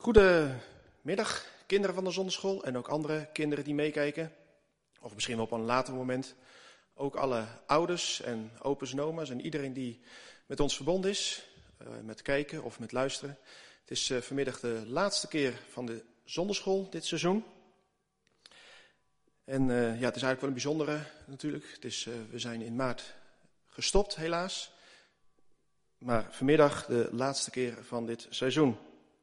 Goedemiddag, kinderen van de zonderschool en ook andere kinderen die meekijken. Of misschien wel op een later moment. Ook alle ouders en opa's en oma's en iedereen die met ons verbonden is. Met kijken of met luisteren. Het is vanmiddag de laatste keer van de zonderschool dit seizoen. En het is eigenlijk wel een bijzondere natuurlijk. We zijn in maart gestopt helaas. Maar vanmiddag de laatste keer van dit seizoen.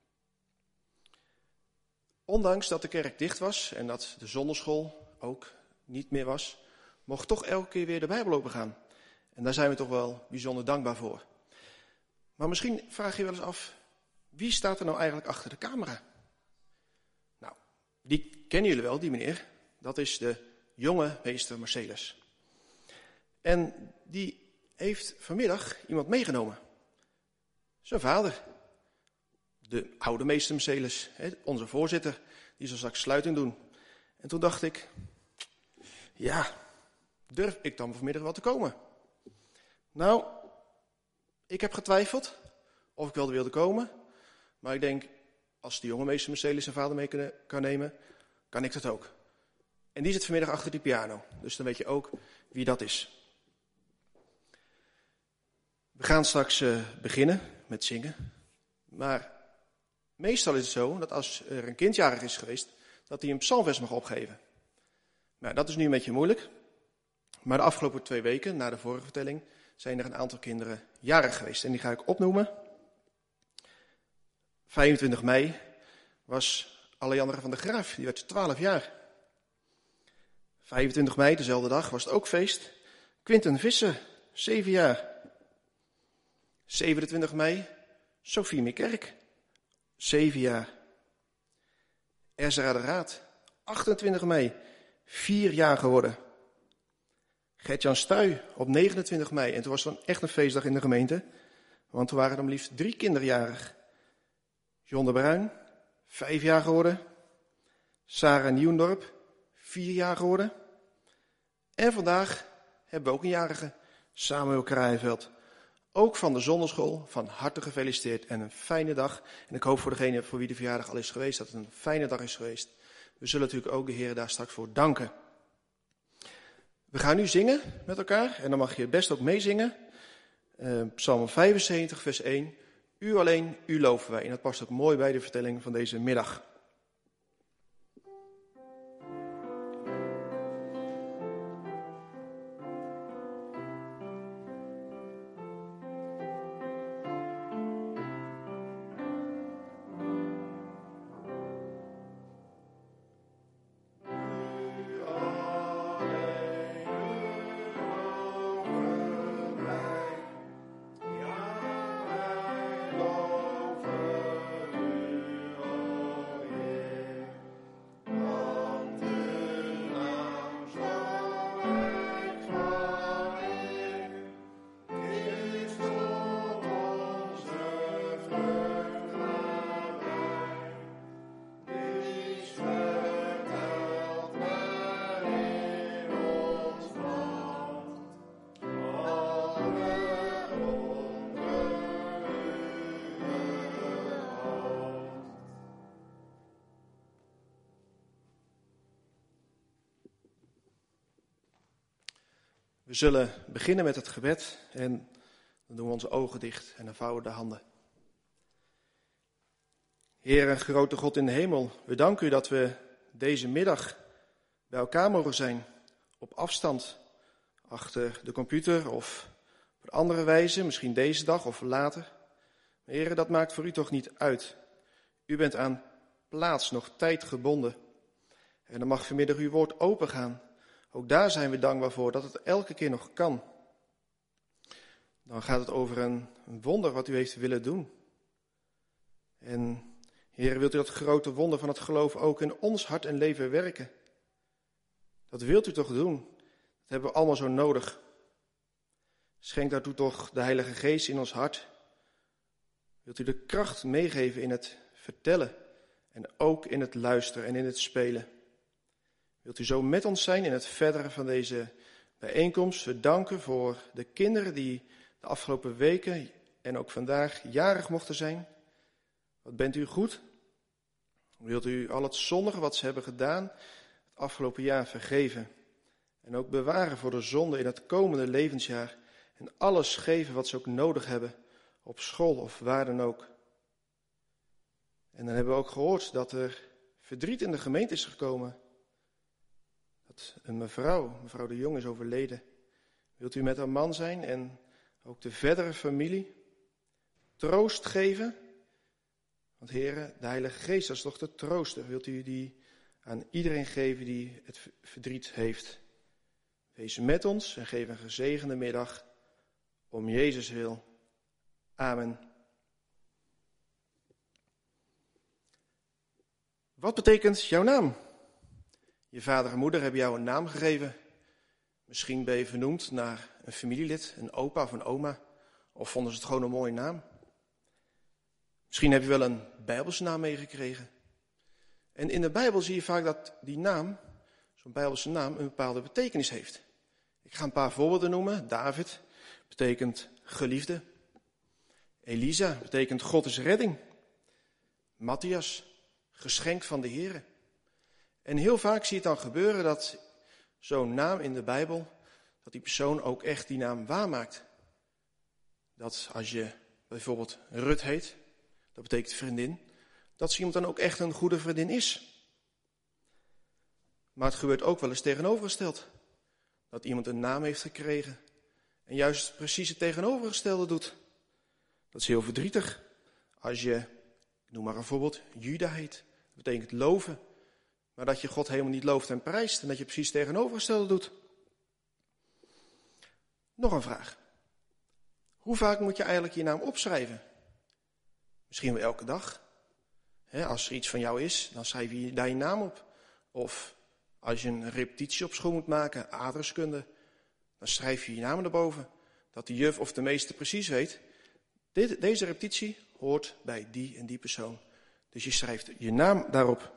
Ondanks dat de kerk dicht was en dat de zonderschool ook niet meer was, mocht toch elke keer weer de Bijbel opengaan. En daar zijn we toch wel bijzonder dankbaar voor. Maar misschien vraag je wel eens af, wie staat er nou eigenlijk achter de camera? Nou, die kennen jullie wel, die meneer. Dat is de jonge meester Marcellus. En die heeft vanmiddag iemand meegenomen. Zijn vader. De oude meester Marcellus, onze voorzitter, die zal straks sluiting doen. En toen dacht ik, durf ik dan vanmiddag wel te komen? Nou, ik heb getwijfeld of ik wel wilde komen. Maar ik denk, als de jonge meester Marcellus zijn vader mee kan nemen, kan ik dat ook. En die zit vanmiddag achter die piano, dus dan weet je ook wie dat is. We gaan straks beginnen met zingen, maar meestal is het zo dat als er een kind jarig is geweest, dat hij een psalmvers mag opgeven. Nou, dat is nu een beetje moeilijk. Maar de afgelopen 2 weken, na de vorige vertelling, zijn er een aantal kinderen jarig geweest. En die ga ik opnoemen. 25 mei was Alejandra van der Graaf, die werd 12 jaar. 25 mei, dezelfde dag, was het ook feest. Quinten Visser, 7 jaar. 27 mei, Sophie Mekerk, 7 jaar. Ezra de Raad, 28 mei, 4 jaar geworden. Gert-Jan Stuy op 29 mei. En toen was het dan echt een feestdag in de gemeente. Want toen waren er maar liefst 3 kinderen jarig. John de Bruin, 5 jaar geworden. Sarah Nieuwendorp, 4 jaar geworden. En vandaag hebben we ook een jarige, Samuel Kraaienveld. Ook van de zonderschool, van harte gefeliciteerd en een fijne dag. En ik hoop voor degene voor wie de verjaardag al is geweest, dat het een fijne dag is geweest. We zullen natuurlijk ook de Heer daar straks voor danken. We gaan nu zingen met elkaar en dan mag je best ook meezingen. Psalm 75 vers 1. U alleen, u loven wij. En dat past ook mooi bij de vertelling van deze middag. We zullen beginnen met het gebed en dan doen we onze ogen dicht en dan vouwen we de handen. Heer, grote God in de hemel, we danken u dat we deze middag bij elkaar mogen zijn, op afstand, achter de computer of op een andere wijze, misschien deze dag of later. Maar Heer, dat maakt voor u toch niet uit. U bent aan plaats nog tijd gebonden en dan mag vanmiddag uw woord opengaan. Ook daar zijn we dankbaar voor dat het elke keer nog kan. Dan gaat het over een wonder wat u heeft willen doen. En Heer, wilt u dat grote wonder van het geloof ook in ons hart en leven werken? Dat wilt u toch doen? Dat hebben we allemaal zo nodig. Schenk daartoe toch de Heilige Geest in ons hart. Wilt u de kracht meegeven in het vertellen en ook in het luisteren en in het spelen? Wilt u zo met ons zijn in het verdere van deze bijeenkomst? We danken voor de kinderen die de afgelopen weken en ook vandaag jarig mochten zijn. Wat bent u goed? Wilt u al het zondige wat ze hebben gedaan het afgelopen jaar vergeven. En ook bewaren voor de zonde in het komende levensjaar. En alles geven wat ze ook nodig hebben. Op school of waar dan ook. En dan hebben we ook gehoord dat er verdriet in de gemeente is gekomen. Dat een mevrouw de Jong, is overleden. Wilt u met haar man zijn en ook de verdere familie troost geven? Want Heere, de Heilige Geest, dat is toch de trooster. Wilt u die aan iedereen geven die het verdriet heeft? Wees met ons en geef een gezegende middag om Jezus wil. Amen. Wat betekent jouw naam? Je vader en moeder hebben jou een naam gegeven. Misschien ben je vernoemd naar een familielid, een opa of een oma. Of vonden ze het gewoon een mooie naam. Misschien heb je wel een Bijbelse naam meegekregen. En in de Bijbel zie je vaak dat die naam, zo'n Bijbelse naam, een bepaalde betekenis heeft. Ik ga een paar voorbeelden noemen. David betekent geliefde. Elisa betekent God is redding. Matthias, geschenk van de Heere. En heel vaak zie je het dan gebeuren dat zo'n naam in de Bijbel, dat die persoon ook echt die naam waarmaakt. Dat als je bijvoorbeeld Rut heet, dat betekent vriendin, dat zo iemand dan ook echt een goede vriendin is. Maar het gebeurt ook wel eens tegenovergesteld. Dat iemand een naam heeft gekregen en juist precies het tegenovergestelde doet. Dat is heel verdrietig. Als je, ik noem maar een voorbeeld, Juda heet, dat betekent loven. Maar dat je God helemaal niet looft en prijst en dat je precies het tegenovergestelde doet. Nog een vraag. Hoe vaak moet je eigenlijk je naam opschrijven? Misschien wel elke dag. Als er iets van jou is, dan schrijf je daar je naam op. Of als je een repetitie op school moet maken, aardrijkskunde, dan schrijf je je naam erboven. Dat de juf of de meester precies weet, deze repetitie hoort bij die en die persoon. Dus je schrijft je naam daarop.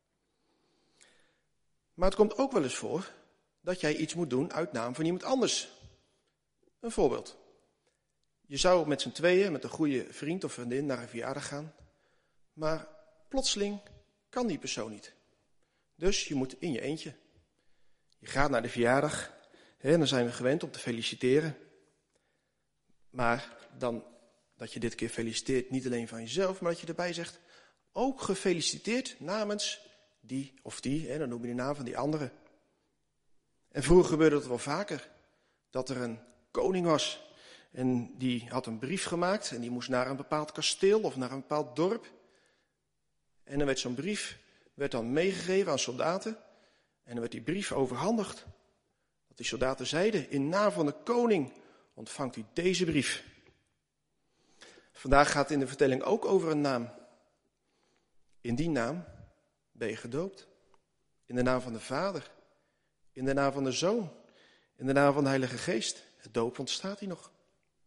Maar het komt ook wel eens voor dat jij iets moet doen uit naam van iemand anders. Een voorbeeld. Je zou met z'n tweeën, met een goede vriend of vriendin naar een verjaardag gaan. Maar plotseling kan die persoon niet. Dus je moet in je eentje. Je gaat naar de verjaardag. En dan zijn we gewend om te feliciteren. Maar dan dat je dit keer feliciteert niet alleen van jezelf, maar dat je erbij zegt, ook gefeliciteerd namens die of die. En dan noem je de naam van die andere. En vroeger gebeurde dat wel vaker. Dat er een koning was. En die had een brief gemaakt en die moest naar een bepaald kasteel of naar een bepaald dorp. En dan werd zo'n brief dan meegegeven aan soldaten. En dan werd die brief overhandigd. Dat die soldaten zeiden, in naam van de koning ontvangt u deze brief. Vandaag gaat het in de vertelling ook over een naam. In die naam ben je gedoopt. In de naam van de Vader. In de naam van de Zoon. In de naam van de Heilige Geest. Het doop ontstaat hier nog.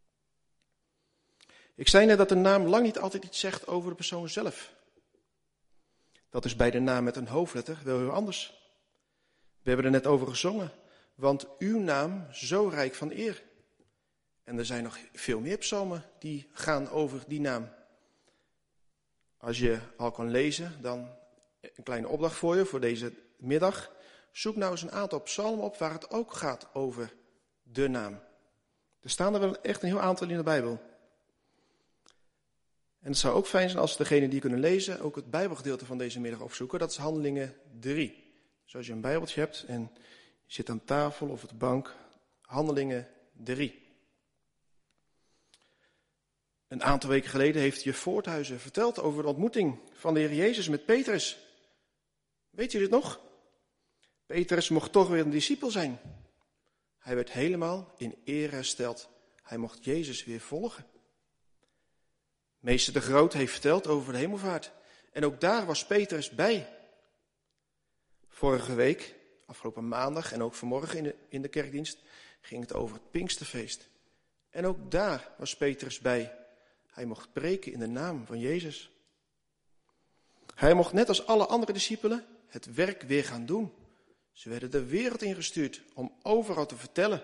Ik zei net dat de naam lang niet altijd iets zegt over de persoon zelf. Dat is bij de naam met een hoofdletter wel heel anders. We hebben er net over gezongen. Want uw naam zo rijk van eer. En er zijn nog veel meer psalmen die gaan over die naam. Als je al kan lezen, dan een kleine opdracht voor je voor deze middag. Zoek nou eens een aantal psalmen op waar het ook gaat over de naam. Er staan er wel echt een heel aantal in de Bijbel. En het zou ook fijn zijn als degenen die kunnen lezen ook het Bijbelgedeelte van deze middag opzoeken. Dat is Handelingen 3. Dus als je een Bijbeltje hebt en je zit aan tafel of op de bank, Handelingen 3. Een aantal weken geleden heeft juf Voorthuizen verteld over de ontmoeting van de Heer Jezus met Petrus. Weet je dit nog? Petrus mocht toch weer een discipel zijn. Hij werd helemaal in eer hersteld. Hij mocht Jezus weer volgen. Meester de Groot heeft verteld over de hemelvaart. En ook daar was Petrus bij. Vorige week, afgelopen maandag en ook vanmorgen in de kerkdienst, ging het over het Pinksterfeest. En ook daar was Petrus bij. Hij mocht preken in de naam van Jezus. Hij mocht net als alle andere discipelen het werk weer gaan doen. Ze werden de wereld ingestuurd om overal te vertellen.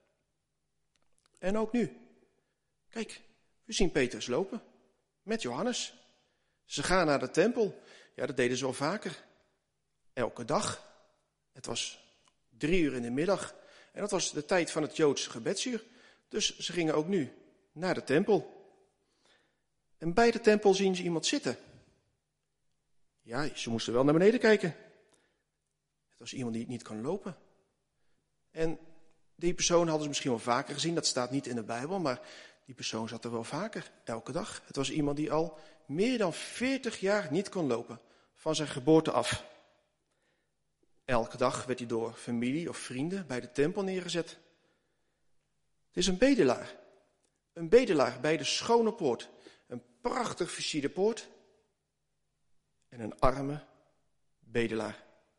En ook nu. Kijk, we zien Petrus lopen met Johannes. Ze gaan naar de tempel. Ja, dat deden ze al vaker. Elke dag. Het was 3 uur in de middag. En dat was de tijd van het Joodse gebedsuur. Dus ze gingen ook nu naar de tempel. En bij de tempel zien ze iemand zitten. Ja, ze moesten wel naar beneden kijken. Het was iemand die niet kon lopen. En die persoon hadden ze misschien wel vaker gezien. Dat staat niet in de Bijbel, maar die persoon zat er wel vaker, elke dag. Het was iemand die al meer dan 40 jaar niet kon lopen, van zijn geboorte af. Elke dag werd hij door familie of vrienden bij de tempel neergezet. Het is een bedelaar. Een bedelaar bij de schone poort. Een prachtig versierde poort. En een arme bedelaar.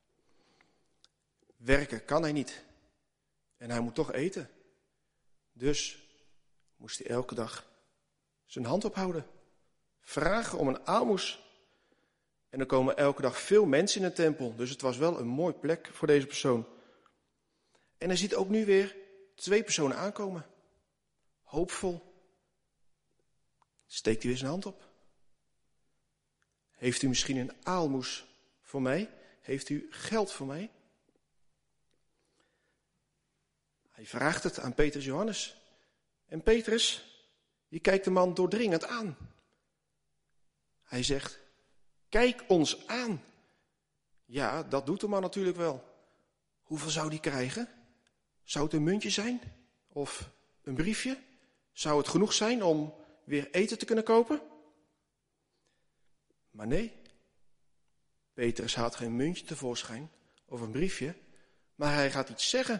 Werken kan hij niet. En hij moet toch eten. Dus moest hij elke dag zijn hand ophouden. Vragen om een aalmoes. En er komen elke dag veel mensen in de tempel. Dus het was wel een mooie plek voor deze persoon. En hij ziet ook nu weer 2 personen aankomen. Hoopvol. Steekt hij weer zijn hand op. Heeft u misschien een aalmoes voor mij? Heeft u geld voor mij? Hij vraagt het aan Petrus en Johannes. En Petrus, die kijkt de man doordringend aan. Hij zegt, kijk ons aan. Ja, dat doet de man natuurlijk wel. Hoeveel zou die krijgen? Zou het een muntje zijn? Of een briefje? Zou het genoeg zijn om weer eten te kunnen kopen? Maar nee. Petrus haalt geen muntje tevoorschijn of een briefje, maar hij gaat iets zeggen.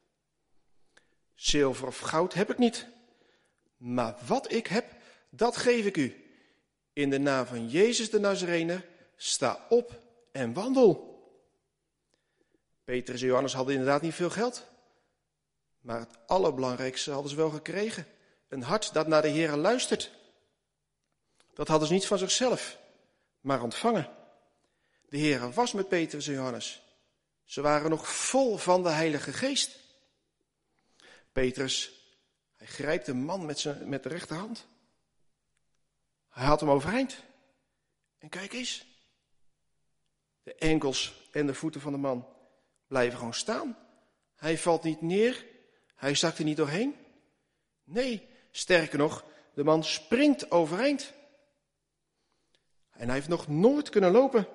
Zilver of goud heb ik niet. Maar wat ik heb, dat geef ik u. In de naam van Jezus de Nazarener, sta op en wandel. Petrus en Johannes hadden inderdaad niet veel geld. Maar het allerbelangrijkste hadden ze wel gekregen. Een hart dat naar de Heere luistert. Dat hadden ze niet van zichzelf, maar ontvangen. De Heere was met Petrus en Johannes. Ze waren nog vol van de Heilige Geest. Petrus, hij grijpt de man met de rechterhand. Hij haalt hem overeind. En kijk eens. De enkels en de voeten van de man blijven gewoon staan. Hij valt niet neer. Hij zakt er niet doorheen. Nee, sterker nog, de man springt overeind. En hij heeft nog nooit kunnen lopen.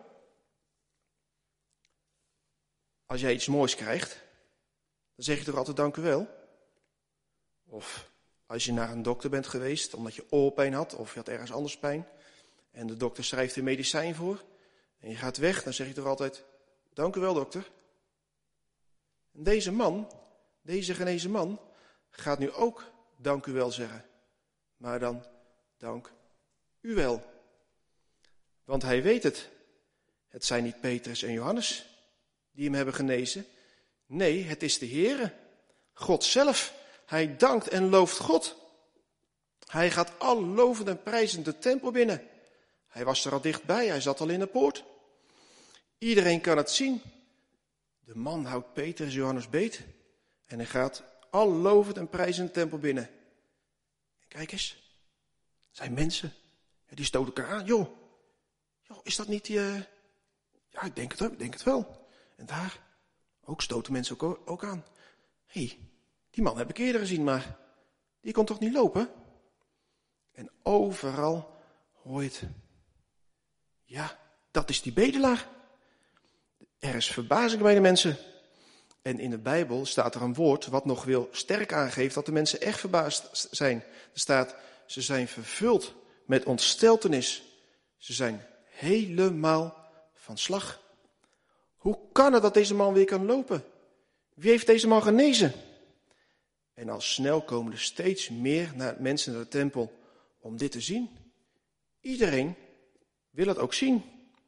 Als jij iets moois krijgt, dan zeg je toch altijd dank u wel? Of als je naar een dokter bent geweest omdat je oorpijn had of je had ergens anders pijn en de dokter schrijft een medicijn voor en je gaat weg, dan zeg je toch altijd dank u wel dokter. En deze genezen man, gaat nu ook dank u wel zeggen. Maar dan dank u wel. Want hij weet het. Het zijn niet Petrus en Johannes die hem hebben genezen. Nee, het is de Heere. God zelf. Hij dankt en looft God. Hij gaat al lovend en prijzend de tempel binnen. Hij was er al dichtbij, hij zat al in de poort. Iedereen kan het zien. De man houdt Petrus en Johannes beet. En hij gaat al lovend en prijzend de tempel binnen. En kijk eens. Het zijn mensen. Die stoten elkaar aan. Joh, is dat niet die... Ja, ik denk het wel. En daar ook stoten mensen ook aan. Hé, die man heb ik eerder gezien, maar die kon toch niet lopen? En overal hoor je het. Ja, dat is die bedelaar. Er is verbazing bij de mensen. En in de Bijbel staat er een woord wat nog wel sterk aangeeft dat de mensen echt verbaasd zijn. Er staat, ze zijn vervuld met ontsteltenis. Ze zijn helemaal van slag. Hoe kan het dat deze man weer kan lopen? Wie heeft deze man genezen? En al snel komen er steeds meer mensen naar de tempel om dit te zien. Iedereen wil het ook zien.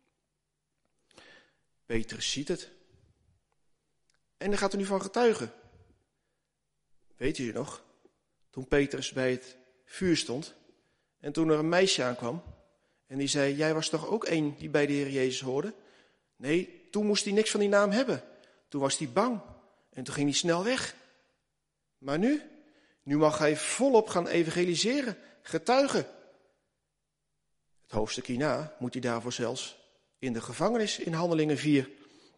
Petrus ziet het. En hij gaat er nu van getuigen. Weet u nog? Toen Petrus bij het vuur stond en toen er een meisje aankwam en die zei, jij was toch ook een die bij de Heer Jezus hoorde? Nee, toen moest hij niks van die naam hebben. Toen was hij bang en toen ging hij snel weg. Maar nu mag hij volop gaan evangeliseren, getuigen. Het hoofdstuk hierna moet hij daarvoor zelfs in de gevangenis in Handelingen 4.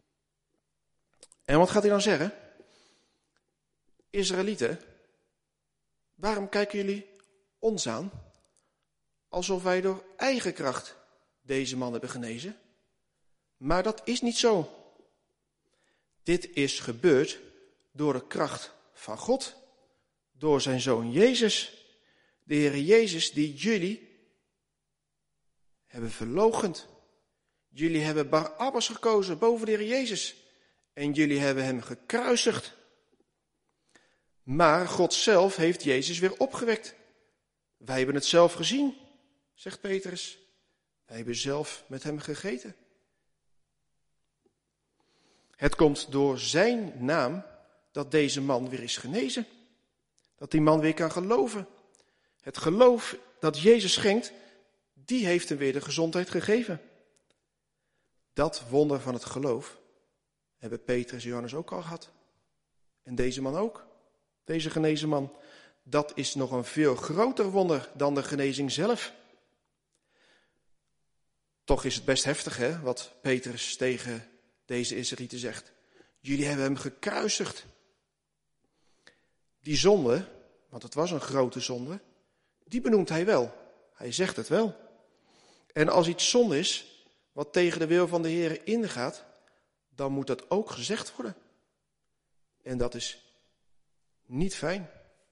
En wat gaat hij dan zeggen? Israëlieten, waarom kijken jullie ons aan alsof wij door eigen kracht deze man hebben genezen? Maar dat is niet zo. Dit is gebeurd door de kracht van God, door zijn Zoon Jezus, de Heer Jezus die jullie hebben verloochend. Jullie hebben Barabbas gekozen boven de Heer Jezus en jullie hebben hem gekruisigd. Maar God zelf heeft Jezus weer opgewekt. Wij hebben het zelf gezien, zegt Petrus. Wij hebben zelf met hem gegeten. Het komt door zijn naam dat deze man weer is genezen. Dat die man weer kan geloven. Het geloof dat Jezus schenkt, die heeft hem weer de gezondheid gegeven. Dat wonder van het geloof hebben Petrus en Johannes ook al gehad. En deze man ook. Deze genezen man. Dat is nog een veel groter wonder dan de genezing zelf. Toch is het best heftig, hè, wat Petrus tegen deze Israëlieten zegt. Jullie hebben hem gekruisigd. Die zonde, want het was een grote zonde, die benoemt hij wel. Hij zegt het wel. En als iets zonde is, wat tegen de wil van de Heer ingaat, dan moet dat ook gezegd worden. En dat is niet fijn.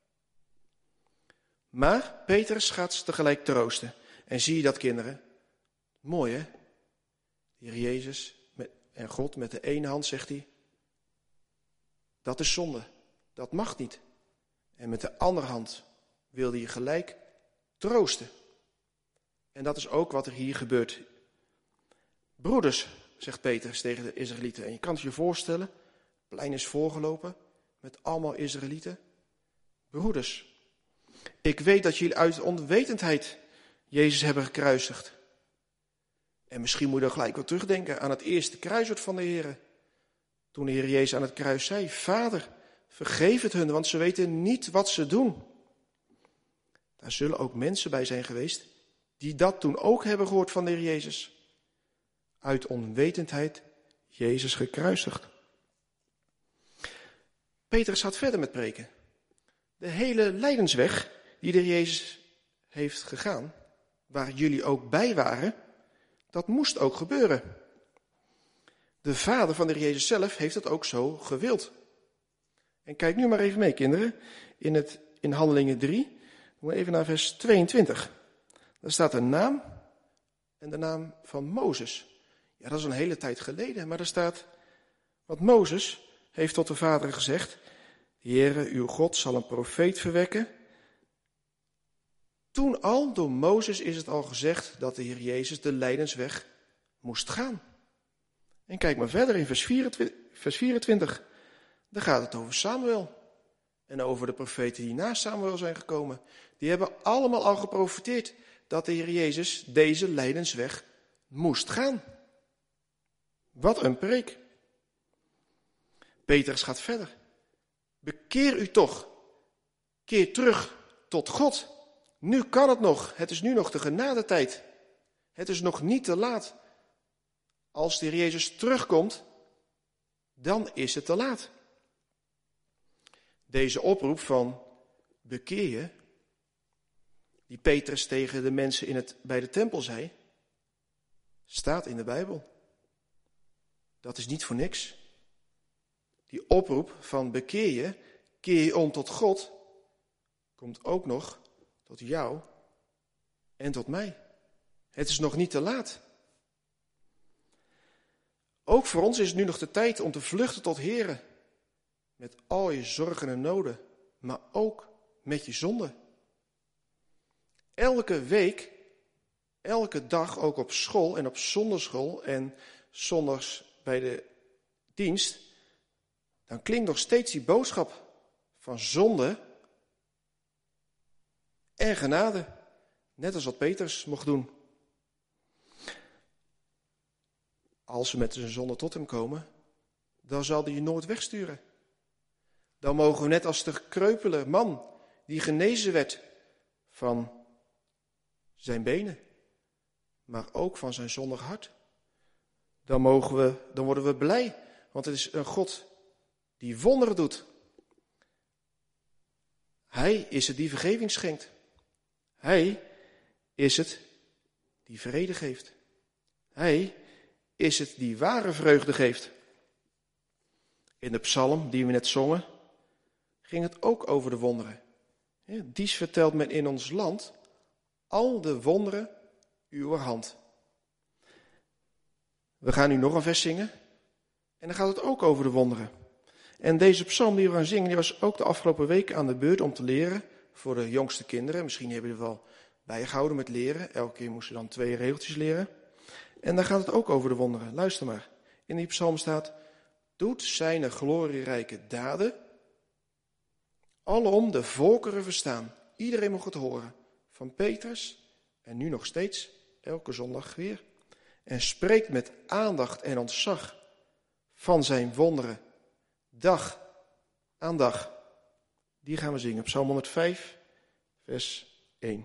Maar Petrus gaat ze tegelijk troosten. En zie je dat, kinderen? Mooi, hè? De Heer Jezus en God met de ene hand zegt hij, dat is zonde, dat mag niet. En met de andere hand wil hij je gelijk troosten. En dat is ook wat er hier gebeurt. Broeders, zegt Petrus tegen de Israëlieten. En je kan het je voorstellen, het plein is voorgelopen met allemaal Israëlieten. Broeders, ik weet dat jullie uit onwetendheid Jezus hebben gekruisigd. En misschien moet je dan gelijk wel terugdenken aan het eerste kruiswoord van de Heer. Toen de Heer Jezus aan het kruis zei, Vader, vergeef het hun, want ze weten niet wat ze doen. Daar zullen ook mensen bij zijn geweest die dat toen ook hebben gehoord van de Heer Jezus. Uit onwetendheid Jezus gekruisigd. Petrus gaat verder met preken. De hele lijdensweg die de Heer Jezus heeft gegaan, waar jullie ook bij waren, dat moest ook gebeuren. De Vader van de Heer Jezus zelf heeft het ook zo gewild. En kijk nu maar even mee, kinderen, in Handelingen 3, doen we even naar vers 22. Daar staat een naam en de naam van Mozes. Ja, dat is een hele tijd geleden, maar er staat, want Mozes heeft tot de Vader gezegd, Heere, uw God zal een profeet verwekken. Toen al, door Mozes is het al gezegd dat de Heer Jezus de lijdensweg moest gaan. En kijk maar verder in vers 24. Daar gaat het over Samuel. En over de profeten die na Samuel zijn gekomen. Die hebben allemaal al geprofeteerd dat de Heer Jezus deze lijdensweg moest gaan. Wat een preek. Petrus gaat verder. Bekeer u toch. Keer terug tot God. Nu kan het nog. Het is nu nog de genadetijd. Het is nog niet te laat. Als de Heer Jezus terugkomt, dan is het te laat. Deze oproep van bekeer je, die Petrus tegen de mensen bij de tempel zei, staat in de Bijbel. Dat is niet voor niks. Die oproep van bekeer je om tot God, komt ook nog tot jou en tot mij. Het is nog niet te laat. Ook voor ons is het nu nog de tijd om te vluchten tot Here. Met al je zorgen en noden, maar ook met je zonde. Elke week, elke dag, ook op school en op zonderschool en zondags bij de dienst, dan klinkt nog steeds die boodschap van zonde en genade. Net als wat Petrus mocht doen. Als we met zijn zonde tot hem komen, dan zal hij je nooit wegsturen. Dan mogen we net als de kreupele man die genezen werd van zijn benen, maar ook van zijn zondig hart, dan worden we blij. Want het is een God die wonderen doet. Hij is het die vergeving schenkt. Hij is het die vrede geeft. Hij is het die ware vreugde geeft. In de psalm die we net zongen, ging het ook over de wonderen. Dies vertelt men in ons land al de wonderen uw hand. We gaan nu nog een vers zingen en dan gaat het ook over de wonderen. En deze psalm die we gaan zingen, die was ook de afgelopen week aan de beurt om te leren voor de jongste kinderen. Misschien hebben jullie er wel bijgehouden met leren. Elke keer moesten ze dan 2 regeltjes leren. En daar gaat het ook over de wonderen. Luister maar. In die psalm staat: doet zijn glorierijke daden alom de volkeren verstaan. Iedereen mocht het horen. Van Petrus en nu nog steeds, elke zondag weer. En spreekt met aandacht en ontzag van zijn wonderen. Dag aan dag. Die gaan we zingen. Psalm 105, vers 1.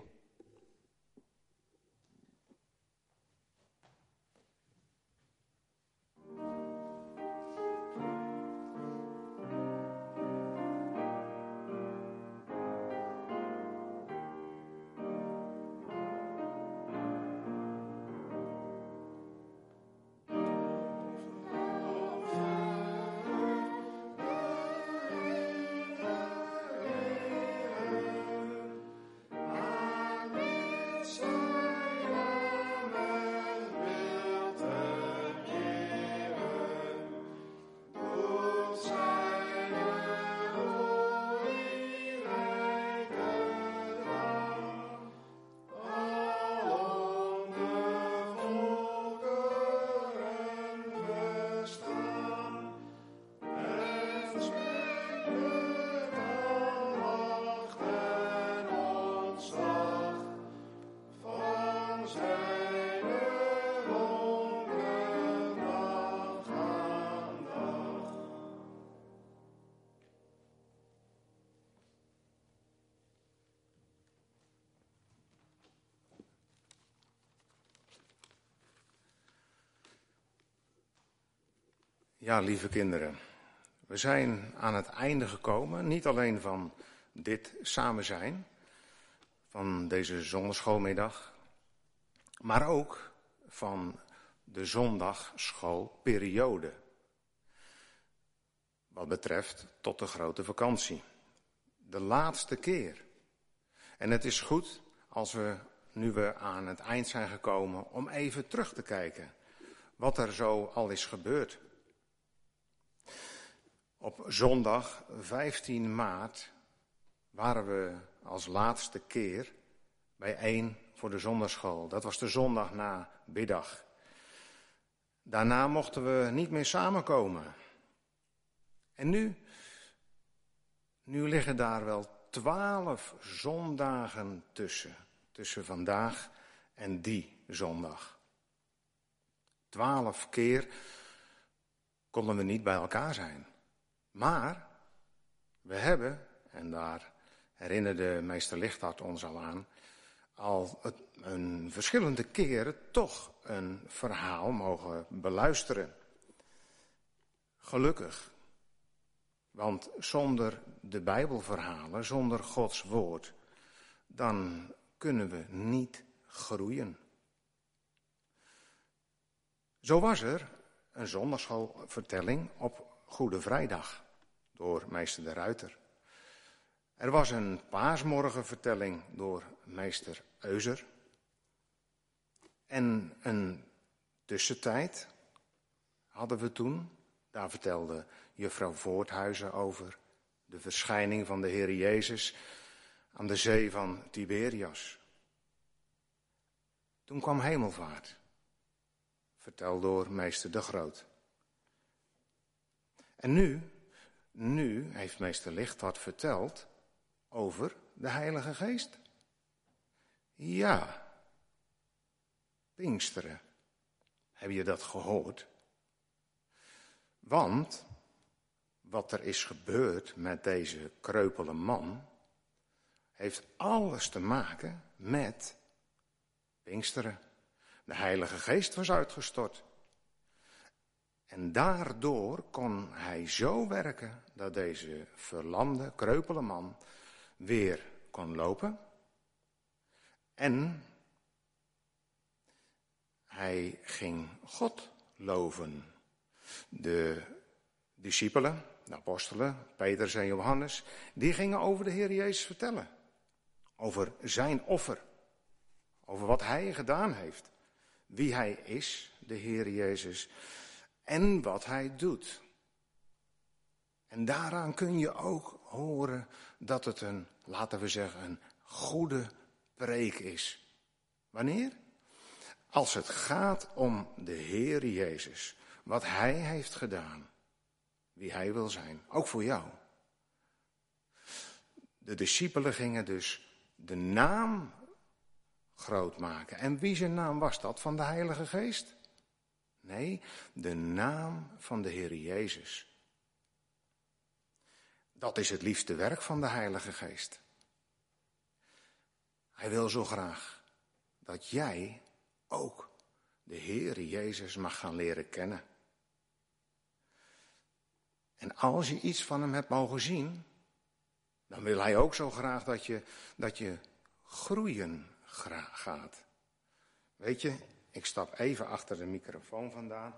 Ja, lieve kinderen, we zijn aan het einde gekomen, niet alleen van dit samen zijn, van deze zondagschoolmiddag, maar ook van de zondagschoolperiode, wat betreft tot de grote vakantie. De laatste keer. En het is goed als we, nu we aan het eind zijn gekomen, om even terug te kijken wat er zo al is gebeurd. Op zondag 15 maart waren we als laatste keer bijeen voor de zondagschool. Dat was de zondag na biddag. Daarna mochten we niet meer samenkomen. En nu liggen daar wel 12 zondagen tussen vandaag en die zondag. 12 keer konden we niet bij elkaar zijn. Maar we hebben, en daar herinnerde meester Lichthart ons al aan, al een verschillende keren toch een verhaal mogen beluisteren. Gelukkig. Want zonder de Bijbelverhalen, zonder Gods woord, dan kunnen we niet groeien. Zo was er een zondagschoolvertelling op Goede Vrijdag door meester De Ruiter. Er was een paasmorgenvertelling door meester Euser. En een tussentijd hadden we toen. Daar vertelde juffrouw Voorthuizen over de verschijning van de Heer Jezus aan de zee van Tiberias. Toen kwam hemelvaart, verteld door meester De Groot. En nu heeft meester Lichthart verteld over de Heilige Geest. Ja, Pinksteren. Heb je dat gehoord? Want wat er is gebeurd met deze kreupele man heeft alles te maken met Pinksteren. De Heilige Geest was uitgestort. En daardoor kon hij zo werken dat deze verlamde, kreupele man weer kon lopen. En hij ging God loven. De discipelen, de apostelen, Petrus en Johannes, die gingen over de Heer Jezus vertellen. Over zijn offer. Over wat hij gedaan heeft. Wie hij is, de Heer Jezus. En wat hij doet. En daaraan kun je ook horen dat het laten we zeggen, een goede preek is. Wanneer? Als het gaat om de Heer Jezus. Wat hij heeft gedaan. Wie hij wil zijn. Ook voor jou. De discipelen gingen dus de naam groot maken. En wie zijn naam was dat? Van de Heilige Geest? Nee, de naam van de Heer Jezus. Dat is het liefste werk van de Heilige Geest. Hij wil zo graag dat jij ook de Heer Jezus mag gaan leren kennen. En als je iets van hem hebt mogen zien, dan wil hij ook zo graag dat je groeien gaat. Weet je, ik stap even achter de microfoon vandaan.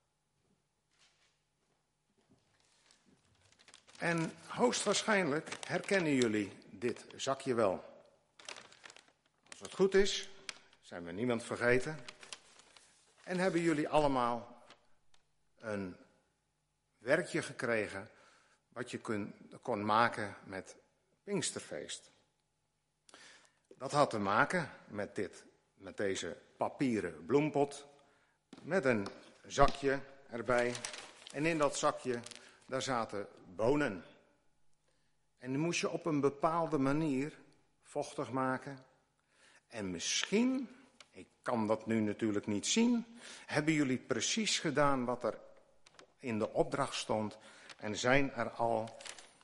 En hoogstwaarschijnlijk herkennen jullie dit zakje wel. Als het goed is, zijn we niemand vergeten. En hebben jullie allemaal een werkje gekregen wat je kon maken met Pinksterfeest. Dat had te maken met deze papieren bloempot, met een zakje erbij. En in dat zakje, daar zaten bonen. En die moest je op een bepaalde manier vochtig maken. En misschien, ik kan dat nu natuurlijk niet zien, hebben jullie precies gedaan wat er in de opdracht stond. En zijn er al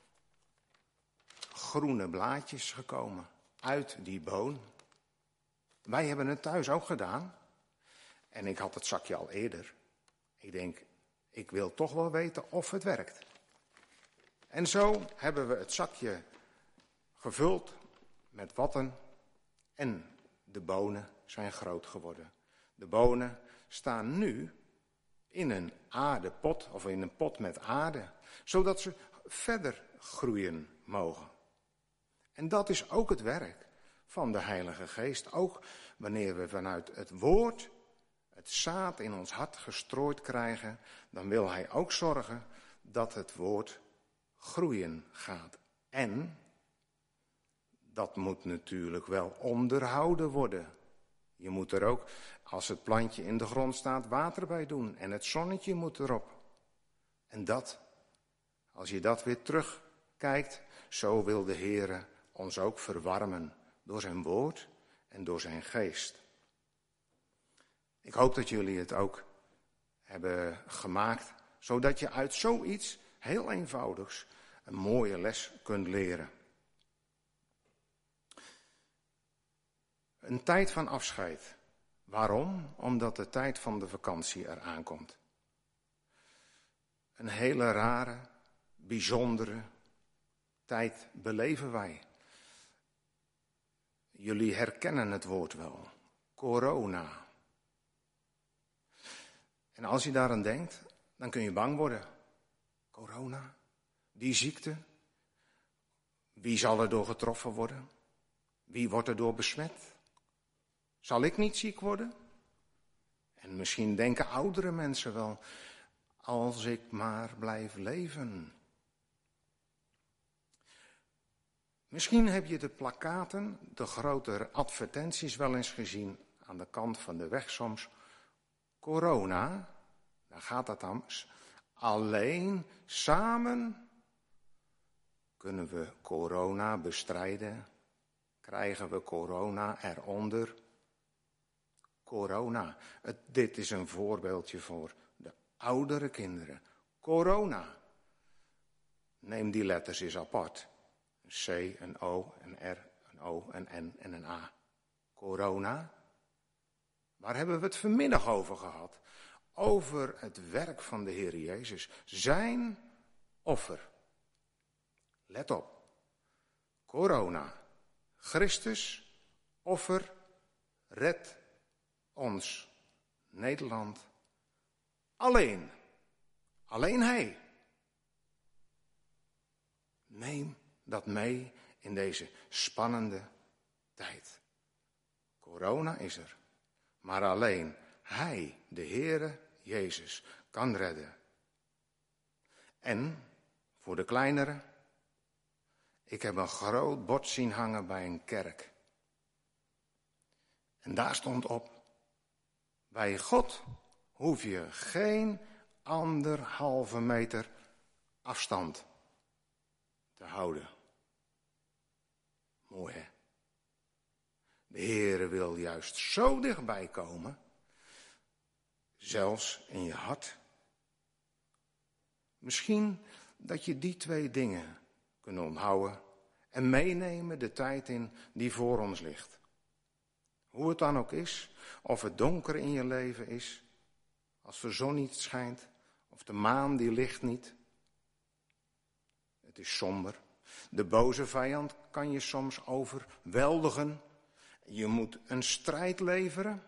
groene blaadjes gekomen uit die boon. Wij hebben het thuis ook gedaan. En ik had het zakje al eerder. Ik denk, ik wil toch wel weten of het werkt. En zo hebben we het zakje gevuld met watten. En de bonen zijn groot geworden. De bonen staan nu in een aardepot of in een pot met aarde. Zodat ze verder groeien mogen. En dat is ook het werk van de Heilige Geest. Ook wanneer we vanuit het woord het zaad in ons hart gestrooid krijgen, dan wil hij ook zorgen dat het woord groeien gaat. En dat moet natuurlijk wel onderhouden worden. Je moet er ook, als het plantje in de grond staat, water bij doen. En het zonnetje moet erop. En dat, als je dat weer terugkijkt, zo wil de Heere ons ook verwarmen door zijn woord en door zijn geest. Ik hoop dat jullie het ook hebben gemaakt, zodat je uit zoiets heel eenvoudigs een mooie les kunt leren. Een tijd van afscheid. Waarom? Omdat de tijd van de vakantie eraan komt. Een hele rare, bijzondere tijd beleven wij. Jullie herkennen het woord wel. Corona. En als je daaraan denkt, dan kun je bang worden. Corona, die ziekte. Wie zal er door getroffen worden? Wie wordt er door besmet? Zal ik niet ziek worden? En misschien denken oudere mensen wel, als ik maar blijf leven. Misschien heb je de plakkaten, de grote advertenties wel eens gezien aan de kant van de weg soms. Corona, daar gaat het dan. Alleen samen kunnen we corona bestrijden. Krijgen we corona eronder. Corona. Dit is een voorbeeldje voor de oudere kinderen. Corona. Neem die letters eens apart. Een C, een O, een R, een O, een N en een A. Corona. Waar hebben we het vanmiddag over gehad? over het werk van de Heer Jezus. Zijn offer. Let op. Corona. Christus, offer, red ons. Nederland. Alleen. Alleen Hij. Neem dat mee in deze spannende tijd. Corona is er. Maar alleen Hij, de Heere Jezus, kan redden. En voor de kleinere. Ik heb een groot bord zien hangen bij een kerk. En daar stond op. Bij God hoef je geen 1,5 meter afstand te houden. Mooi hè? De Heere wil juist zo dichtbij komen. Zelfs in je hart. Misschien dat je die 2 dingen kunt onthouden en meenemen de tijd in die voor ons ligt. Hoe het dan ook is, of het donker in je leven is, als de zon niet schijnt, of de maan die ligt niet. Het is somber. De boze vijand kan je soms overweldigen. Je moet een strijd leveren.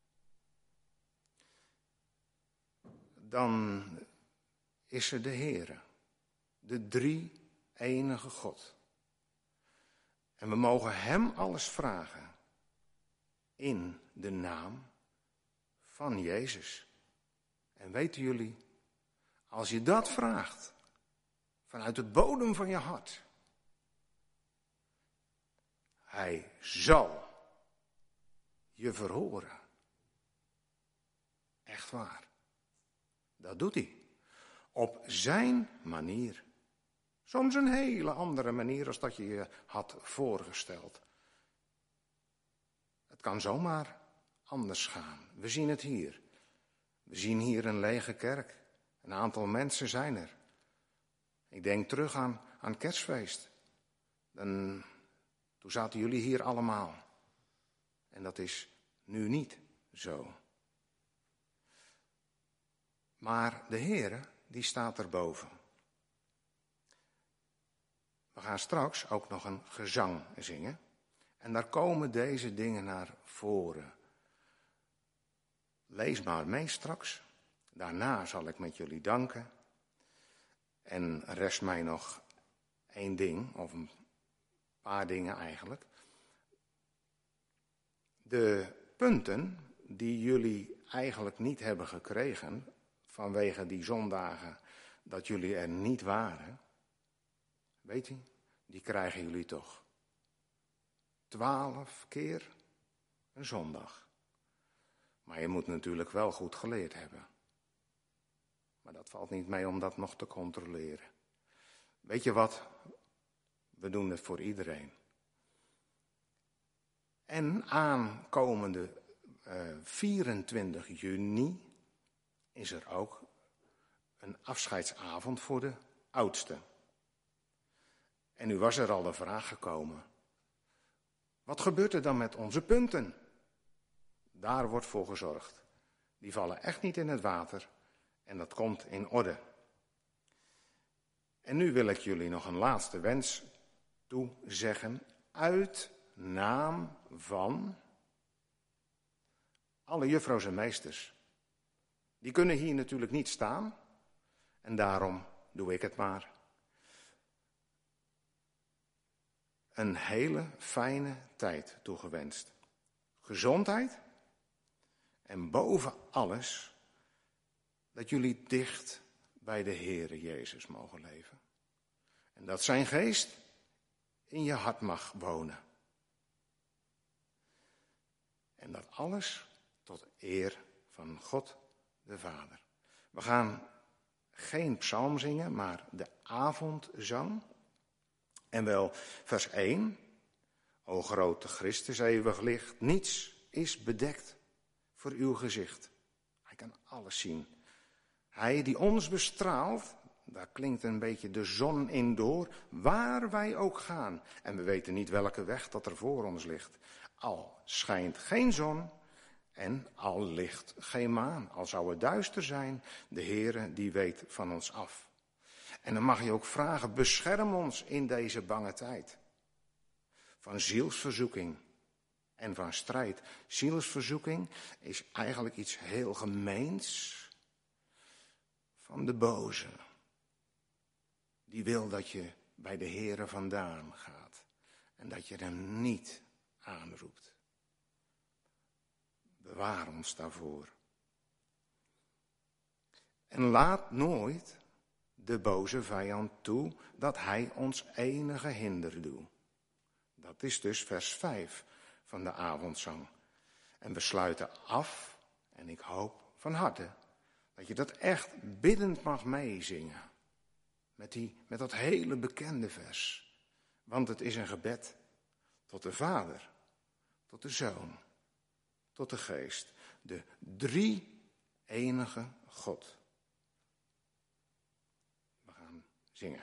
Dan is er de Heere, de 3 enige God. En we mogen Hem alles vragen in de naam van Jezus. En weten jullie, als je dat vraagt vanuit de bodem van je hart, Hij zal je verhoren. Echt waar. Dat doet Hij. Op zijn manier. Soms een hele andere manier als dat je je had voorgesteld. Het kan zomaar anders gaan. We zien het hier. We zien hier een lege kerk. Een aantal mensen zijn er. Ik denk terug aan Kerstfeest. Toen zaten jullie hier allemaal. En dat is nu niet zo. Maar de Heere, die staat erboven. We gaan straks ook nog een gezang zingen. En daar komen deze dingen naar voren. Lees maar mee straks. Daarna zal ik met jullie danken. En rest mij nog 1 ding, of een paar dingen eigenlijk. De punten die jullie eigenlijk niet hebben gekregen vanwege die zondagen dat jullie er niet waren, weet je, die krijgen jullie toch. 12 keer een zondag. Maar je moet natuurlijk wel goed geleerd hebben. Maar dat valt niet mee om dat nog te controleren. Weet je wat? We doen het voor iedereen. En aankomende 24 juni is er ook een afscheidsavond voor de oudsten. En nu was er al de vraag gekomen. Wat gebeurt er dan met onze punten? Daar wordt voor gezorgd. Die vallen echt niet in het water en dat komt in orde. En nu wil ik jullie nog een laatste wens toezeggen uit naam van alle juffrouws en meesters. Die kunnen hier natuurlijk niet staan en daarom doe ik het maar. Een hele fijne tijd toegewenst. Gezondheid en boven alles dat jullie dicht bij de Heere Jezus mogen leven. En dat zijn geest in je hart mag wonen. En dat alles tot eer van God de Vader. We gaan geen psalm zingen, maar de avondzang. En wel vers 1. O grote Christus, eeuwig licht, niets is bedekt voor uw gezicht. Hij kan alles zien. Hij die ons bestraalt, daar klinkt een beetje de zon in door, waar wij ook gaan. En we weten niet welke weg dat er voor ons ligt. Al schijnt geen zon En al ligt geen maan, al zou het duister zijn, de Heere die weet van ons af. En dan mag je ook vragen, bescherm ons in deze bange tijd. Van zielsverzoeking en van strijd. Zielsverzoeking is eigenlijk iets heel gemeens van de boze. Die wil dat je bij de Heere vandaan gaat en dat je hem niet aanroept. Bewaar ons daarvoor. En laat nooit de boze vijand toe dat hij ons enige hinder doet. Dat is dus vers 5 van de avondzang. En we sluiten af, en ik hoop van harte dat je dat echt biddend mag meezingen. Met dat hele bekende vers. Want het is een gebed tot de Vader, tot de Zoon, tot de Geest. De drie enige God. We gaan zingen.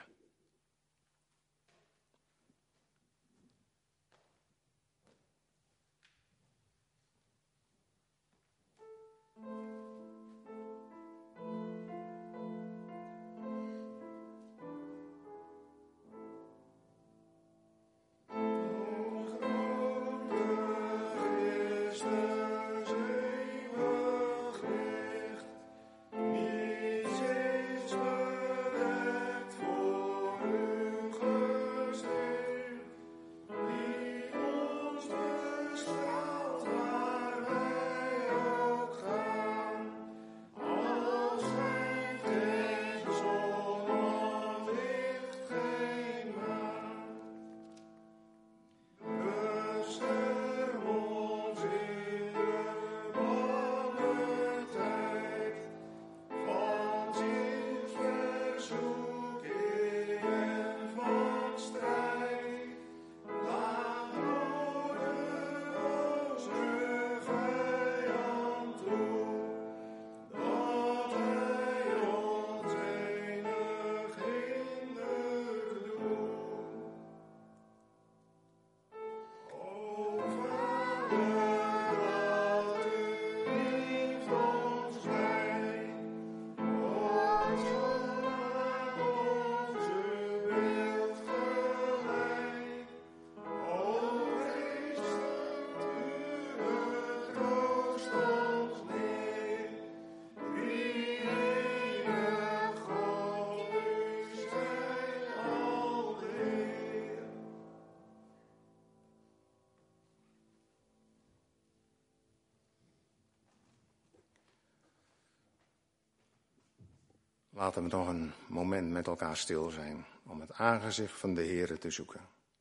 Laten we nog een moment met elkaar stil zijn om het aangezicht van de Heere te zoeken.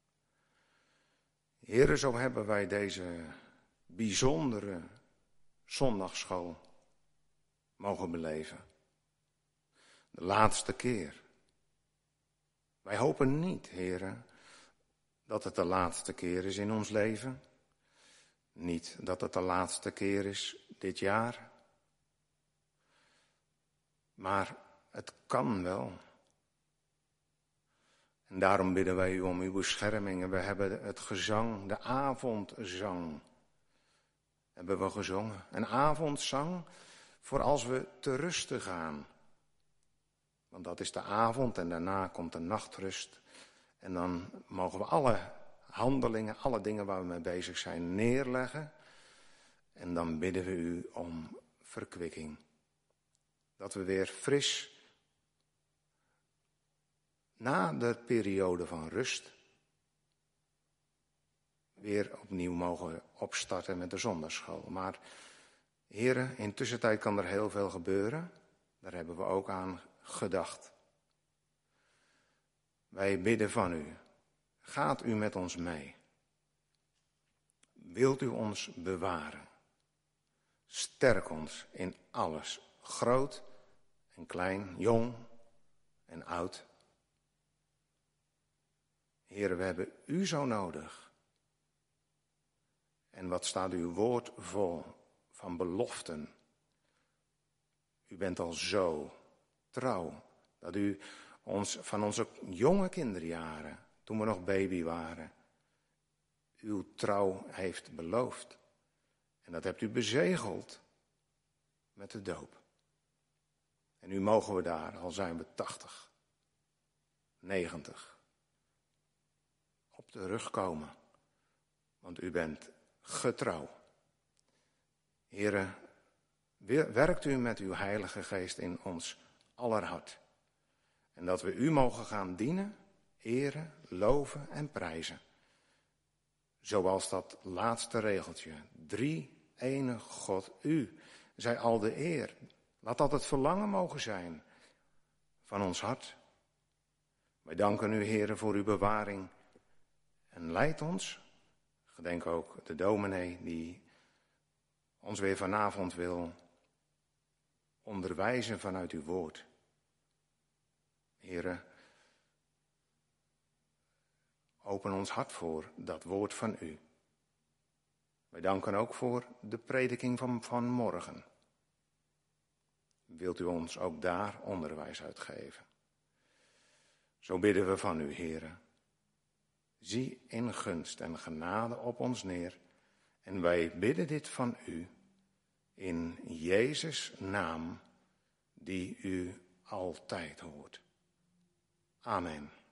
Heere, zo hebben wij deze bijzondere zondagsschool mogen beleven. De laatste keer. Wij hopen niet, Heere, dat het de laatste keer is in ons leven. Niet dat het de laatste keer is dit jaar. Maar het kan wel. En daarom bidden wij u om uw bescherming. En we hebben het gezang, de avondzang, hebben we gezongen. Een avondzang voor als we te rusten gaan. Want dat is de avond en daarna komt de nachtrust. En dan mogen we alle handelingen, alle dingen waar we mee bezig zijn, neerleggen. En dan bidden we u om verkwikking. Dat we weer fris, na de periode van rust, weer opnieuw mogen opstarten met de zondagschool. Maar heren, in tussentijd kan er heel veel gebeuren. Daar hebben we ook aan gedacht. Wij bidden van u. Gaat u met ons mee? Wilt u ons bewaren? Sterk ons in alles, groot en klein, jong en oud. Heere, we hebben u zo nodig. En wat staat uw woord vol van beloften. U bent al zo trouw dat u ons van onze jonge kinderjaren, toen we nog baby waren, uw trouw heeft beloofd. En dat hebt u bezegeld met de doop. En nu mogen we daar, al zijn we 80, 90, op de rug komen. Want u bent getrouw. Here, werkt u met uw Heilige Geest in ons aller hart. En dat we u mogen gaan dienen, eren, loven en prijzen. Zoals dat laatste regeltje. 3 ene God, u, zij al de eer. Laat dat het verlangen mogen zijn van ons hart. Wij danken u, Heere, voor uw bewaring. En leid ons, gedenk ook de dominee die ons weer vanavond wil onderwijzen vanuit uw woord. Heere, open ons hart voor dat woord van u. Wij danken ook voor de prediking van morgen. Wilt u ons ook daar onderwijs uitgeven? Zo bidden we van u, Heere. Zie in gunst en genade op ons neer. En wij bidden dit van u in Jezus' naam, die u altijd hoort. Amen.